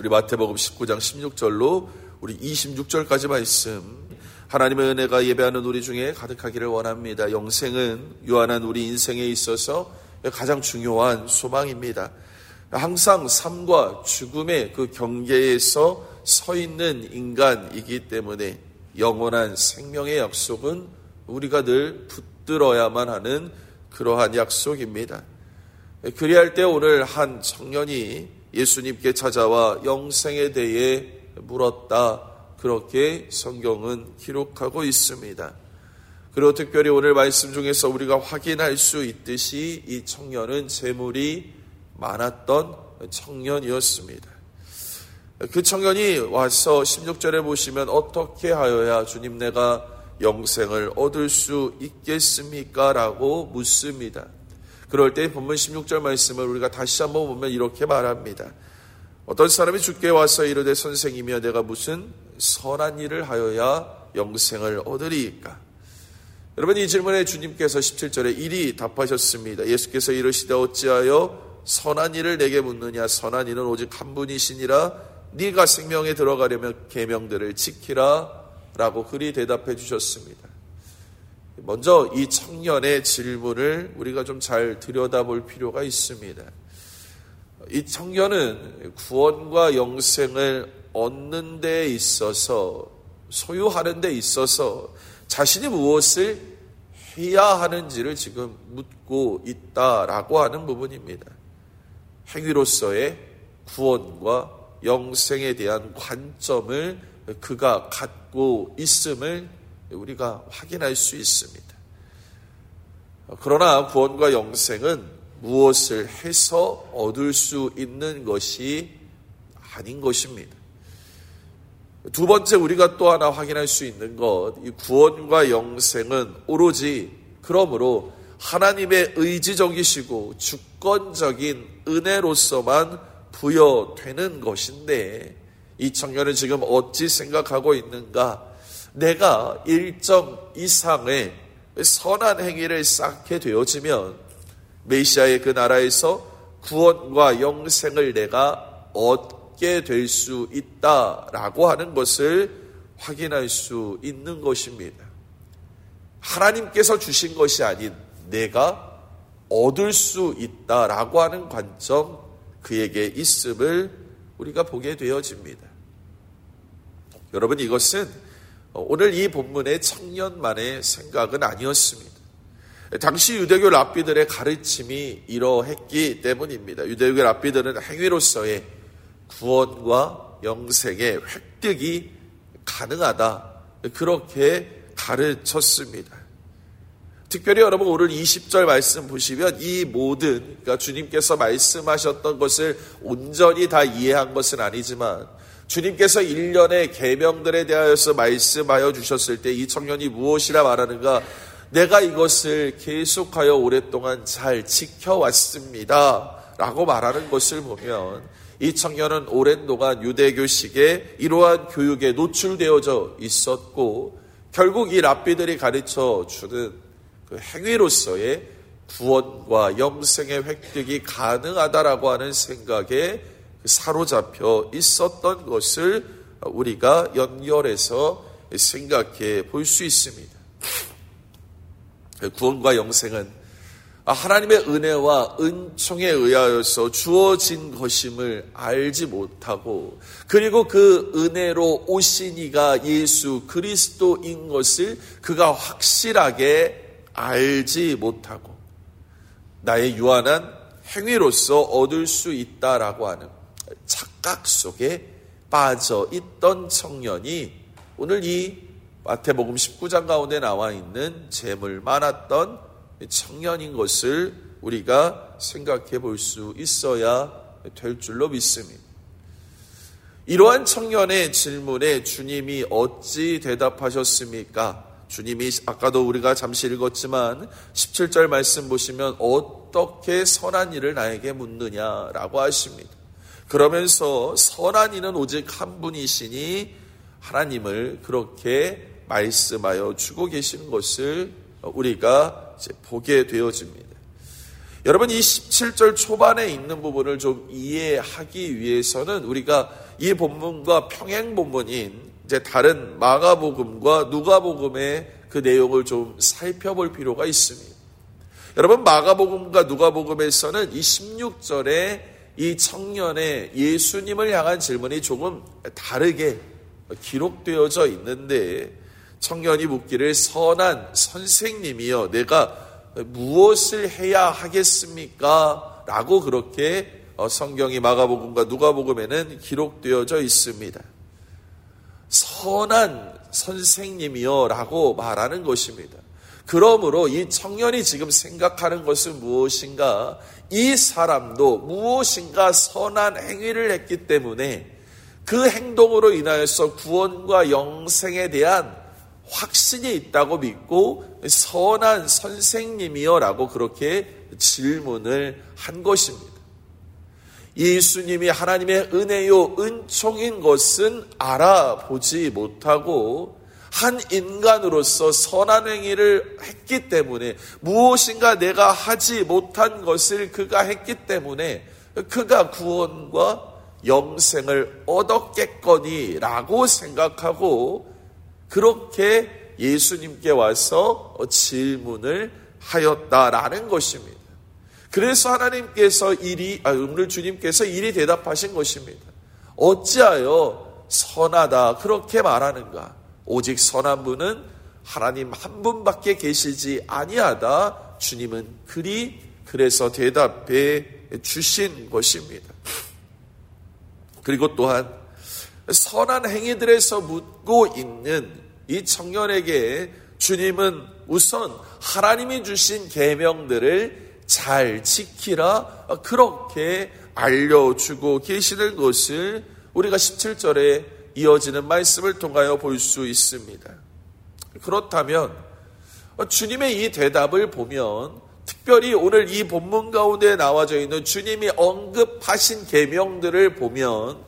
우리 마태복음 19장 16절로 우리 26절까지 말씀, 하나님의 은혜가 예배하는 우리 중에 가득하기를 원합니다. 영생은 유한한 우리 인생에 있어서 가장 중요한 소망입니다. 항상 삶과 죽음의 그 경계에서 서 있는 인간이기 때문에 영원한 생명의 약속은 우리가 늘 붙들어야만 하는 그러한 약속입니다. 그리할 때 오늘 한 청년이 예수님께 찾아와 영생에 대해 물었다, 그렇게 성경은 기록하고 있습니다. 그리고 특별히 오늘 말씀 중에서 우리가 확인할 수 있듯이 이 청년은 재물이 많았던 청년이었습니다. 그 청년이 와서 16절에 보시면 어떻게 하여야 주님 내가 영생을 얻을 수 있겠습니까? 라고 묻습니다. 그럴 때 본문 16절 말씀을 우리가 다시 한번 보면 이렇게 말합니다. 어떤 사람이 주께 와서 이르되 선생이며 내가 무슨 선한 일을 하여야 영생을 얻으리이까? 여러분, 이 질문에 주님께서 17절에 이리 답하셨습니다. 예수께서 이르시되 어찌하여 선한 일을 내게 묻느냐? 선한 이는 오직 한 분이시니라. 네가 생명에 들어가려면 계명들을 지키라 라고 그리 대답해 주셨습니다. 먼저 이 청년의 질문을 우리가 좀 잘 들여다볼 필요가 있습니다. 이 청년은 구원과 영생을 얻는 데 있어서, 소유하는 데 있어서 자신이 무엇을 해야 하는지를 지금 묻고 있다라고 하는 부분입니다. 행위로서의 구원과 영생에 대한 관점을 그가 갖고 있음을 우리가 확인할 수 있습니다. 그러나 구원과 영생은 무엇을 해서 얻을 수 있는 것이 아닌 것입니다. 두 번째, 우리가 또 하나 확인할 수 있는 것, 이 구원과 영생은 오로지 그러므로 하나님의 의지적이시고 주권적인 은혜로서만 부여되는 것인데, 이 청년은 지금 어찌 생각하고 있는가? 내가 일정 이상의 선한 행위를 쌓게 되어지면 메시아의 그 나라에서 구원과 영생을 내가 얻게 될 수 있다라고 하는 것을 확인할 수 있는 것입니다. 하나님께서 주신 것이 아닌 내가 얻을 수 있다라고 하는 관점, 그에게 있음을 우리가 보게 되어집니다. 여러분, 이것은 오늘 이 본문의 청년만의 생각은 아니었습니다. 당시 유대교 랍비들의 가르침이 이러했기 때문입니다. 유대교 랍비들은 행위로서의 구원과 영생의 획득이 가능하다, 그렇게 가르쳤습니다. 특별히 여러분, 오늘 20절 말씀 보시면 이 모든, 그러니까 주님께서 말씀하셨던 것을 온전히 다 이해한 것은 아니지만 주님께서 일련의 계명들에 대하여서 말씀하여 주셨을 때 이 청년이 무엇이라 말하는가? 내가 이것을 계속하여 오랫동안 잘 지켜왔습니다 라고 말하는 것을 보면 이 청년은 오랜 동안 유대교식의 이러한 교육에 노출되어져 있었고, 결국 이 랍비들이 가르쳐 주는 그 행위로서의 구원과 영생의 획득이 가능하다라고 하는 생각에 사로잡혀 있었던 것을 우리가 연결해서 생각해 볼 수 있습니다. 구원과 영생은 하나님의 은혜와 은총에 의하여서 주어진 것임을 알지 못하고, 그리고 그 은혜로 오신 이가 예수 그리스도인 것을 그가 확실하게 알지 못하고 나의 유한한 행위로서 얻을 수 있다라고 하는 착각 속에 빠져 있던 청년이 오늘 이 마태복음 19장 가운데 나와 있는 재물 많았던 청년인 것을 우리가 생각해 볼 수 있어야 될 줄로 믿습니다. 이러한 청년의 질문에 주님이 어찌 대답하셨습니까? 주님이 아까도 우리가 잠시 읽었지만 17절 말씀 보시면 어떻게 선한 일을 나에게 묻느냐라고 하십니다. 그러면서 선한 이는 오직 한 분이시니 하나님을 그렇게 말씀하여 주고 계신 것을 우리가 이제 보게 되어집니다. 여러분, 이 17절 초반에 있는 부분을 좀 이해하기 위해서는 우리가 이 본문과 평행 본문인 이제 다른 마가복음과 누가복음의 그 내용을 좀 살펴볼 필요가 있습니다. 여러분, 마가복음과 누가복음에서는 이 16절에 이 청년의 예수님을 향한 질문이 조금 다르게 기록되어져 있는데, 청년이 묻기를 선한 선생님이여 내가 무엇을 해야 하겠습니까? 라고 그렇게 성경이 마가복음과 누가복음에는 기록되어져 있습니다. 선한 선생님이여 라고 말하는 것입니다. 그러므로 이 청년이 지금 생각하는 것은 무엇인가? 이 사람도 무엇인가 선한 행위를 했기 때문에 그 행동으로 인하여서 구원과 영생에 대한 확신이 있다고 믿고 선한 선생님이여 라고 그렇게 질문을 한 것입니다. 예수님이 하나님의 은혜요 은총인 것은 알아보지 못하고 한 인간으로서 선한 행위를 했기 때문에, 무엇인가 내가 하지 못한 것을 그가 했기 때문에 그가 구원과 영생을 얻었겠거니라고 생각하고 그렇게 예수님께 와서 질문을 하였다라는 것입니다. 그래서 하나님께서 오늘 주님께서 이리 대답하신 것입니다. 어찌하여 선하다 그렇게 말하는가? 오직 선한 분은 하나님 한 분밖에 계시지 아니하다. 주님은 그래서 대답해 주신 것입니다. 그리고 또한 선한 행위들에서 묻고 있는 이 청년에게 주님은 우선 하나님이 주신 계명들을 잘 지키라 그렇게 알려주고 계시는 것을 우리가 17절에 이어지는 말씀을 통하여 볼 수 있습니다. 그렇다면 주님의 이 대답을 보면, 특별히 오늘 이 본문 가운데 나와져 있는 주님이 언급하신 계명들을 보면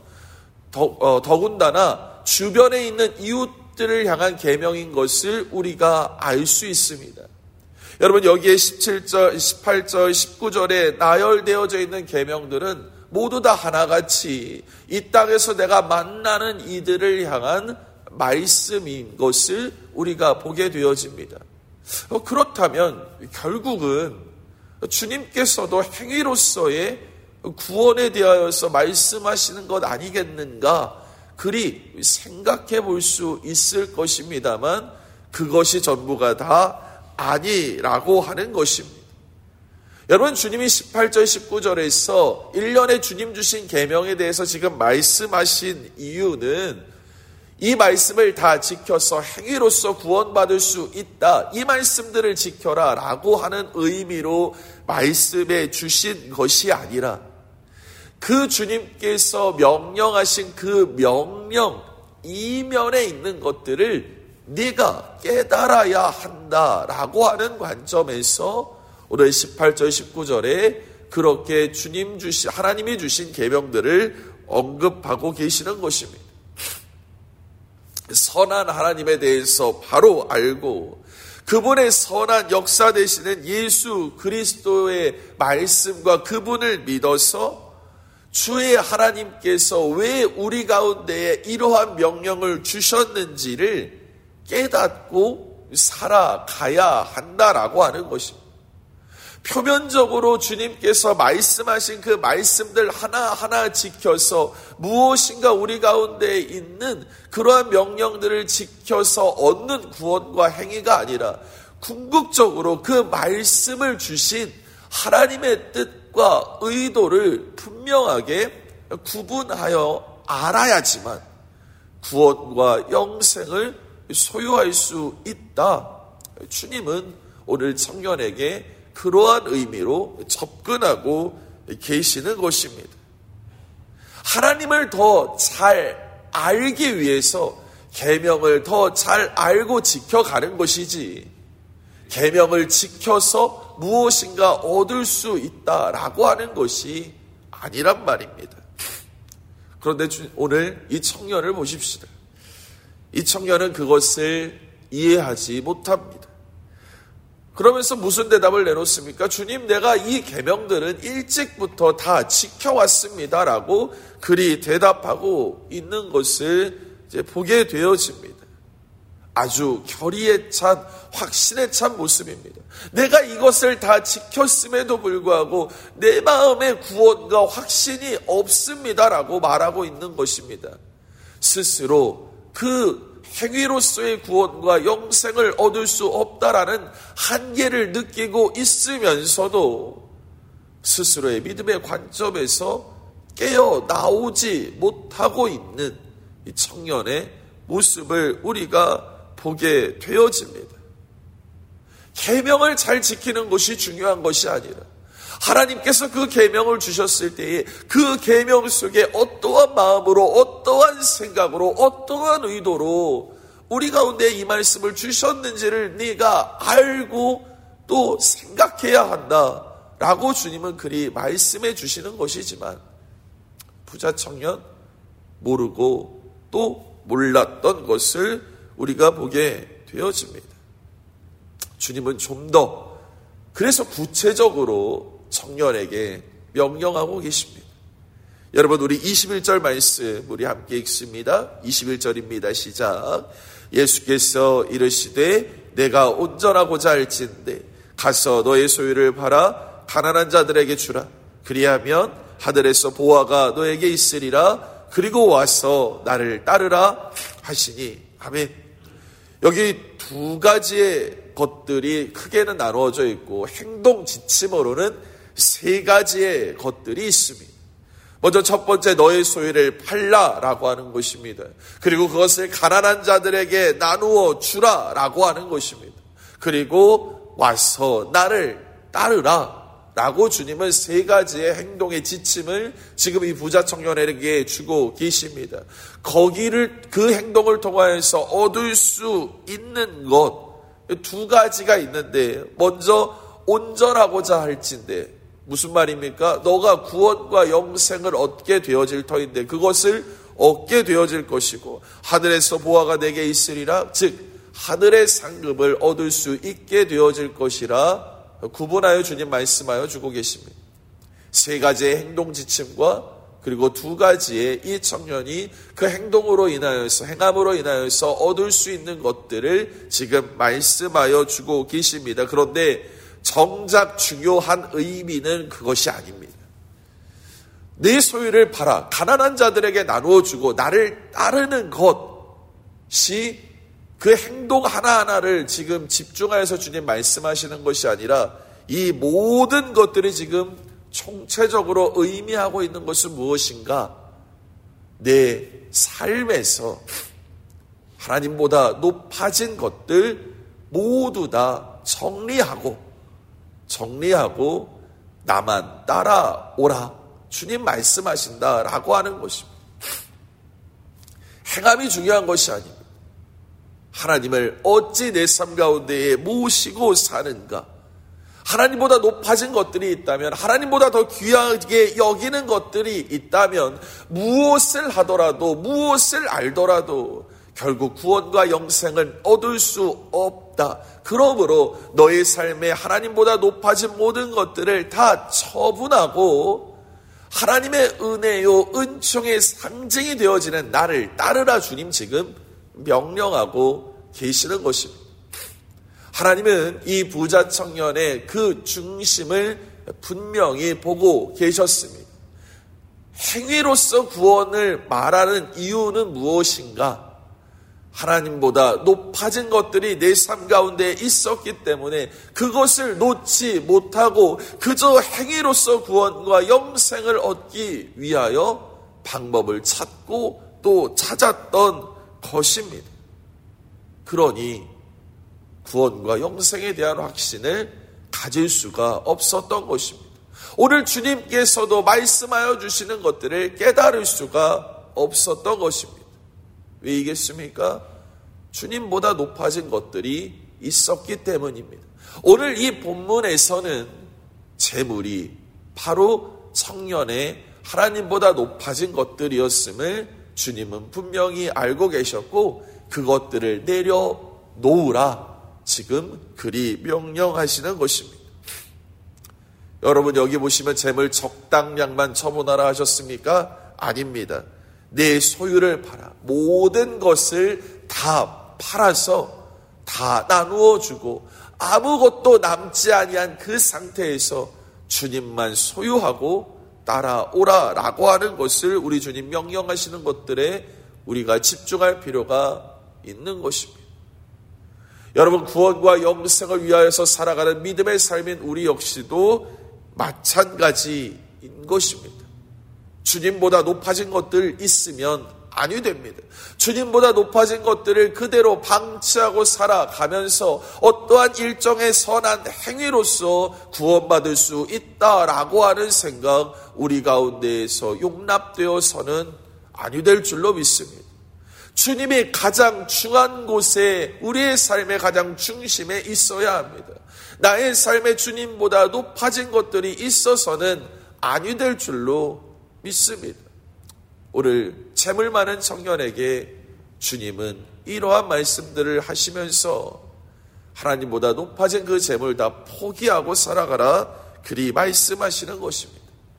더군다나 주변에 있는 이웃들을 향한 계명인 것을 우리가 알 수 있습니다. 여러분, 여기에 17절, 18절, 19절에 나열되어져 있는 계명들은 모두 다 하나같이 이 땅에서 내가 만나는 이들을 향한 말씀인 것을 우리가 보게 되어집니다. 그렇다면 결국은 주님께서도 행위로서의 구원에 대하여서 말씀하시는 것 아니겠는가? 그리 생각해 볼 수 있을 것입니다만 그것이 전부가 다 아니라고 하는 것입니다. 여러분, 주님이 18절 19절에서 1년에 주님 주신 계명에 대해서 지금 말씀하신 이유는 이 말씀을 다 지켜서 행위로서 구원받을 수 있다, 이 말씀들을 지켜라 라고 하는 의미로 말씀해 주신 것이 아니라 그 주님께서 명령하신 그 명령 이면에 있는 것들을 네가 깨달아야 한다라고 하는 관점에서 오늘 18절 19절에 그렇게 하나님이 주신 계명들을 언급하고 계시는 것입니다. 선한 하나님에 대해서 바로 알고 그분의 선한 역사 되시는 예수 그리스도의 말씀과 그분을 믿어서 주의 하나님께서 왜 우리 가운데에 이러한 명령을 주셨는지를 깨닫고 살아가야 한다라고 하는 것입니다. 표면적으로 주님께서 말씀하신 그 말씀들 하나하나 지켜서 무엇인가 우리 가운데 있는 그러한 명령들을 지켜서 얻는 구원과 행위가 아니라 궁극적으로 그 말씀을 주신 하나님의 뜻과 의도를 분명하게 구분하여 알아야지만 구원과 영생을 소유할 수 있다. 주님은 오늘 청년에게 그러한 의미로 접근하고 계시는 것입니다. 하나님을 더 잘 알기 위해서 계명을 더 잘 알고 지켜가는 것이지, 계명을 지켜서 무엇인가 얻을 수 있다라고 하는 것이 아니란 말입니다. 그런데 오늘 이 청년을 보십시다. 이 청년은 그것을 이해하지 못합니다. 그러면서 무슨 대답을 내놓습니까? 주님, 내가 이 계명들은 일찍부터 다 지켜왔습니다 라고 그리 대답하고 있는 것을 이제 보게 되어집니다. 아주 결의에 찬, 확신에 찬 모습입니다. 내가 이것을 다 지켰음에도 불구하고 내 마음에 구원과 확신이 없습니다라고 말하고 있는 것입니다. 스스로 그 행위로서의 구원과 영생을 얻을 수 없다라는 한계를 느끼고 있으면서도 스스로의 믿음의 관점에서 깨어나오지 못하고 있는 이 청년의 모습을 우리가 보게 되어집니다. 계명을 잘 지키는 것이 중요한 것이 아니라 하나님께서 그 계명을 주셨을 때에 그 계명 속에 어떠한 마음으로, 어떠한 생각으로, 어떠한 의도로 우리 가운데 이 말씀을 주셨는지를 네가 알고 또 생각해야 한다라고 주님은 그리 말씀해 주시는 것이지만 부자 청년 모르고 또 몰랐던 것을 우리가 보게 되어집니다. 주님은 좀 더 그래서 구체적으로 청년에게 명령하고 계십니다. 여러분, 우리 21절 말씀 우리 함께 읽습니다. 21절입니다. 시작. 예수께서 이르시되 내가 온전하고자 할진대 가서 너의 소유를 팔아 가난한 자들에게 주라. 그리하면 하늘에서 보화가 너에게 있으리라. 그리고 와서 나를 따르라 하시니. 아멘. 여기 두 가지의 것들이 크게는 나누어져 있고 행동 지침으로는 세 가지의 것들이 있습니다. 먼저 첫 번째, 너의 소유를 팔라라고 하는 것입니다. 그리고 그것을 가난한 자들에게 나누어 주라라고 하는 것입니다. 그리고 와서 나를 따르라 라고 주님은 세 가지의 행동의 지침을 지금 이 부자 청년에게 주고 계십니다. 거기를, 그 행동을 통하여서 얻을 수 있는 것 두 가지가 있는데, 먼저 온전하고자 할진대. 무슨 말입니까? 너가 구원과 영생을 얻게 되어질 터인데 그것을 얻게 되어질 것이고, 하늘에서 보화가 내게 있으리라, 즉 하늘의 상급을 얻을 수 있게 되어질 것이라 구분하여 주님 말씀하여 주고 계십니다. 세 가지의 행동 지침과 그리고 두 가지의 이 청년이 그 행동으로 인하여서, 행함으로 인하여서 얻을 수 있는 것들을 지금 말씀하여 주고 계십니다. 그런데 정작 중요한 의미는 그것이 아닙니다. 내 소유를 팔아 가난한 자들에게 나누어 주고 나를 따르는 것이 그 행동 하나하나를 지금 집중하여서 주님 말씀하시는 것이 아니라 이 모든 것들이 지금 총체적으로 의미하고 있는 것은 무엇인가? 내 삶에서 하나님보다 높아진 것들 모두 다 정리하고 나만 따라오라. 주님 말씀하신다라고 하는 것입니다. 행함이 중요한 것이 아닙니다. 하나님을 어찌 내 삶 가운데에 모시고 사는가? 하나님보다 높아진 것들이 있다면, 하나님보다 더 귀하게 여기는 것들이 있다면, 무엇을 하더라도, 무엇을 알더라도 결국 구원과 영생은 얻을 수 없다. 그러므로 너의 삶에 하나님보다 높아진 모든 것들을 다 처분하고 하나님의 은혜요, 은총의 상징이 되어지는 나를 따르라. 주님 지금 명령하고 계시는 것입니다. 하나님은 이 부자 청년의 그 중심을 분명히 보고 계셨습니다. 행위로서 구원을 말하는 이유는 무엇인가? 하나님보다 높아진 것들이 내 삶 가운데 있었기 때문에 그것을 놓지 못하고 그저 행위로서 구원과 영생을 얻기 위하여 방법을 찾고 또 찾았던 것입니다. 그러니 구원과 영생에 대한 확신을 가질 수가 없었던 것입니다. 오늘 주님께서도 말씀하여 주시는 것들을 깨달을 수가 없었던 것입니다. 왜이겠습니까? 주님보다 높아진 것들이 있었기 때문입니다. 오늘 이 본문에서는 재물이 바로 청년의 하나님보다 높아진 것들이었음을 주님은 분명히 알고 계셨고 그것들을 내려놓으라 지금 그리 명령하시는 것입니다. 여러분, 여기 보시면 재물 적당량만 처분하라 하셨습니까? 아닙니다. 내 소유를 팔아 모든 것을 다 팔아서 다 나누어 주고 아무것도 남지 아니한 그 상태에서 주님만 소유하고 따라오라라고 하는 것을 우리 주님 명령하시는 것들에 우리가 집중할 필요가 있는 것입니다. 여러분, 구원과 영생을 위하여서 살아가는 믿음의 삶인 우리 역시도 마찬가지인 것입니다. 주님보다 높아진 것들 있으면 아니 됩니다. 주님보다 높아진 것들을 그대로 방치하고 살아가면서 어떠한 일정의 선한 행위로서 구원받을 수 있다라고 하는 생각 우리 가운데에서 용납되어서는 아니 될 줄로 믿습니다. 주님이 가장 중요한 곳에 우리의 삶의 가장 중심에 있어야 합니다. 나의 삶에 주님보다 높아진 것들이 있어서는 아니 될 줄로 믿습니다. 오늘 재물 많은 청년에게 주님은 이러한 말씀들을 하시면서 하나님보다 높아진 그 재물 다 포기하고 살아가라 그리 말씀하시는 것입니다.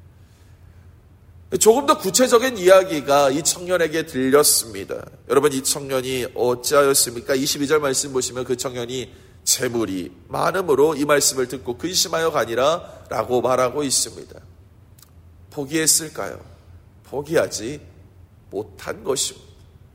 조금 더 구체적인 이야기가 이 청년에게 들렸습니다. 여러분, 이 청년이 어찌하였습니까? 22절 말씀 보시면 그 청년이 재물이 많음으로 이 말씀을 듣고 근심하여 가니라 라고 말하고 있습니다. 포기했을까요? 포기하지 못한 것입니다.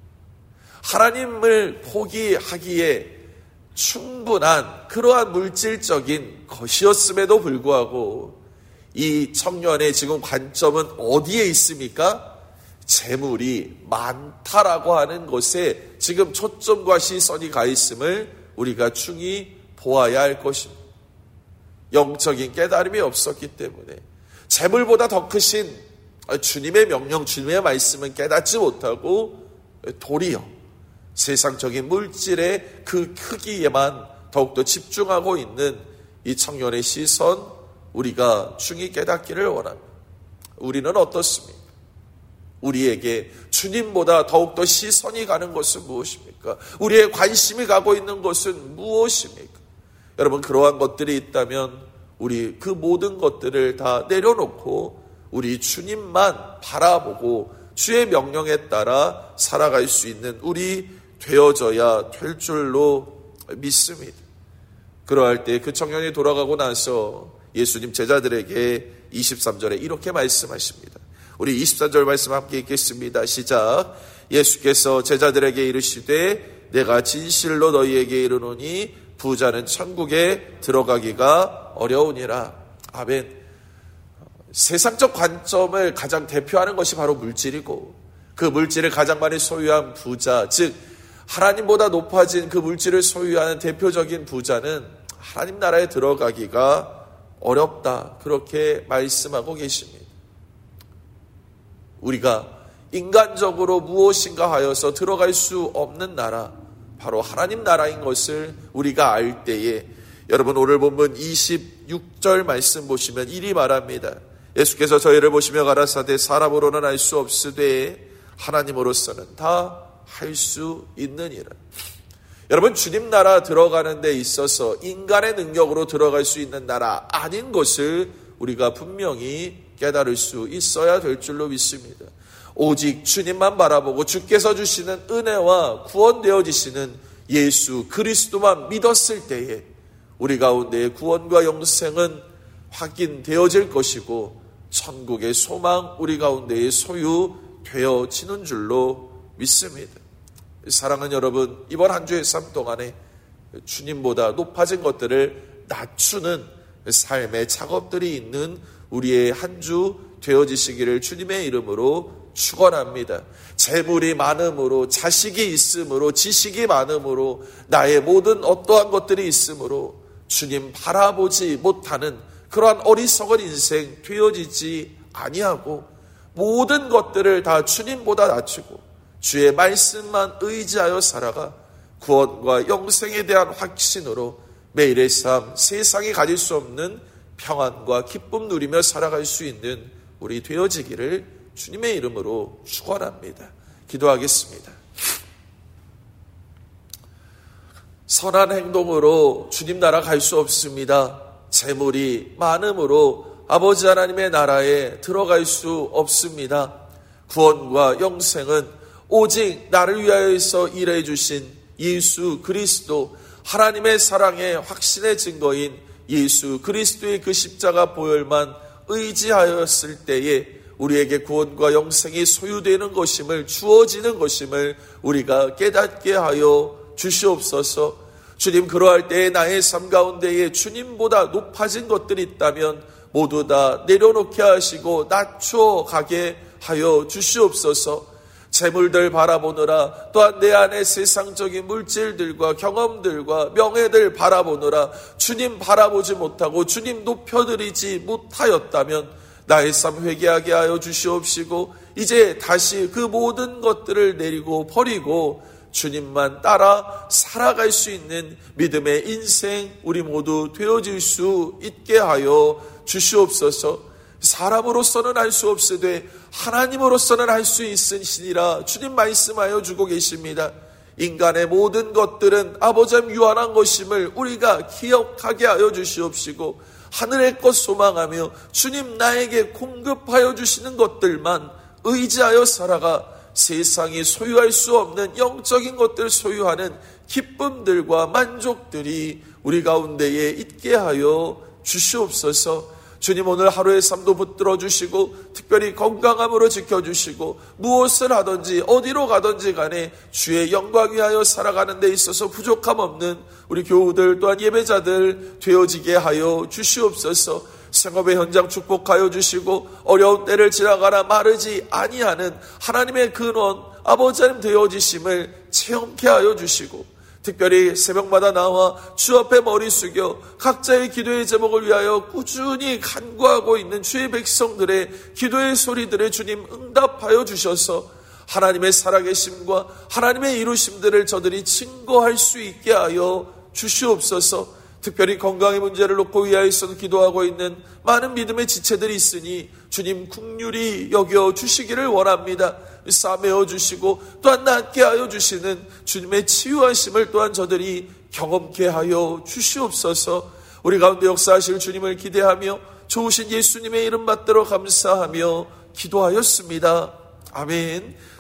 하나님을 포기하기에 충분한 그러한 물질적인 것이었음에도 불구하고 이 청년의 지금 관점은 어디에 있습니까? 재물이 많다라고 하는 것에 지금 초점과 시선이 가 있음을 우리가 충히 보아야 할 것입니다. 영적인 깨달음이 없었기 때문에 재물보다 더 크신 주님의 명령, 주님의 말씀은 깨닫지 못하고 도리어 세상적인 물질의 그 크기에만 더욱더 집중하고 있는 이 청년의 시선, 우리가 충히 깨닫기를 원합니다. 우리는 어떻습니까? 우리에게 주님보다 더욱더 시선이 가는 것은 무엇입니까? 우리의 관심이 가고 있는 것은 무엇입니까? 여러분, 그러한 것들이 있다면 우리 그 모든 것들을 다 내려놓고 우리 주님만 바라보고 주의 명령에 따라 살아갈 수 있는 우리 되어져야 될 줄로 믿습니다. 그러할 때 그 청년이 돌아가고 나서 예수님 제자들에게 23절에 이렇게 말씀하십니다. 우리 24절 말씀 함께 읽겠습니다. 시작. 예수께서 제자들에게 이르시되 내가 진실로 너희에게 이르노니 부자는 천국에 들어가기가 어려우니라. 아멘. 세상적 관점을 가장 대표하는 것이 바로 물질이고 그 물질을 가장 많이 소유한 부자, 즉 하나님보다 높아진 그 물질을 소유하는 대표적인 부자는 하나님 나라에 들어가기가 어렵다. 그렇게 말씀하고 계십니다. 우리가 인간적으로 무엇인가 하여서 들어갈 수 없는 나라, 바로 하나님 나라인 것을 우리가 알 때에 여러분, 오늘 본문 26절 말씀 보시면 이리 말합니다. 예수께서 저희를 보시며 가라사대 사람으로는 알 수 없으되 하나님으로서는 다 할 수 있느니라. 여러분, 주님 나라 들어가는 데 있어서 인간의 능력으로 들어갈 수 있는 나라 아닌 것을 우리가 분명히 깨달을 수 있어야 될 줄로 믿습니다. 오직 주님만 바라보고 주께서 주시는 은혜와 구원되어지시는 예수 그리스도만 믿었을 때에 우리 가운데의 구원과 영생은 확인되어질 것이고 천국의 소망 우리 가운데의 소유되어지는 줄로 믿습니다. 사랑하는 여러분, 이번 한 주의 삶 동안에 주님보다 높아진 것들을 낮추는 삶의 작업들이 있는 우리의 한 주 되어지시기를 주님의 이름으로 축원합니다. 재물이 많음으로, 자식이 있음으로, 지식이 많음으로, 나의 모든 어떠한 것들이 있음으로 주님 바라보지 못하는 그러한 어리석은 인생 되어지지 아니하고 모든 것들을 다 주님보다 낮추고 주의 말씀만 의지하여 살아가 구원과 영생에 대한 확신으로 매일의 삶, 세상이 가질 수 없는 평안과 기쁨 누리며 살아갈 수 있는 우리 되어지기를 주님의 이름으로 축원합니다. 기도하겠습니다. 선한 행동으로 주님 나라 갈 수 없습니다. 재물이 많음으로 아버지 하나님의 나라에 들어갈 수 없습니다. 구원과 영생은 오직 나를 위하여서 일해 주신 예수 그리스도, 하나님의 사랑의 확신의 증거인 예수 그리스도의 그 십자가 보혈만 의지하였을 때에 우리에게 구원과 영생이 소유되는 것임을, 주어지는 것임을 우리가 깨닫게 하여 주시옵소서. 주님, 그러할 때에 나의 삶 가운데에 주님보다 높아진 것들이 있다면 모두 다 내려놓게 하시고 낮춰 가게 하여 주시옵소서. 재물들 바라보느라, 또한 내 안에 세상적인 물질들과 경험들과 명예들 바라보느라 주님 바라보지 못하고 주님 높여드리지 못하였다면 나의 삶 회개하게 하여 주시옵시고, 이제 다시 그 모든 것들을 내리고 버리고 주님만 따라 살아갈 수 있는 믿음의 인생 우리 모두 되어질 수 있게 하여 주시옵소서. 사람으로서는 할 수 없으되 하나님으로서는 할 수 있으시니라 주님 말씀하여 주고 계십니다. 인간의 모든 것들은 아버지의 유한한 것임을 우리가 기억하게 하여 주시옵시고, 하늘의 것 소망하며 주님 나에게 공급하여 주시는 것들만 의지하여 살아가 세상이 소유할 수 없는 영적인 것들 소유하는 기쁨들과 만족들이 우리 가운데에 있게 하여 주시옵소서. 주님, 오늘 하루의 삶도 붙들어 주시고 특별히 건강함으로 지켜주시고 무엇을 하든지 어디로 가든지 간에 주의 영광 위하여 살아가는 데 있어서 부족함 없는 우리 교우들 또한 예배자들 되어지게 하여 주시옵소서. 생업의 현장 축복하여 주시고 어려운 때를 지나가나 마르지 아니하는 하나님의 근원 아버지 하나님 되어지심을 체험케 하여 주시고, 특별히 새벽마다 나와 주 앞에 머리 숙여 각자의 기도의 제목을 위하여 꾸준히 간구하고 있는 주의 백성들의 기도의 소리들을 주님 응답하여 주셔서 하나님의 살아계심과 하나님의 이루심들을 저들이 증거할 수 있게 하여 주시옵소서. 특별히 건강의 문제를 놓고 위하여서 기도하고 있는 많은 믿음의 지체들이 있으니 주님 긍휼히 여겨 주시기를 원합니다. 싸매어 주시고 또한 낫게 하여 주시는 주님의 치유하심을 또한 저들이 경험케 하여 주시옵소서. 우리 가운데 역사하실 주님을 기대하며 좋으신 예수님의 이름 받들어 감사하며 기도하였습니다. 아멘.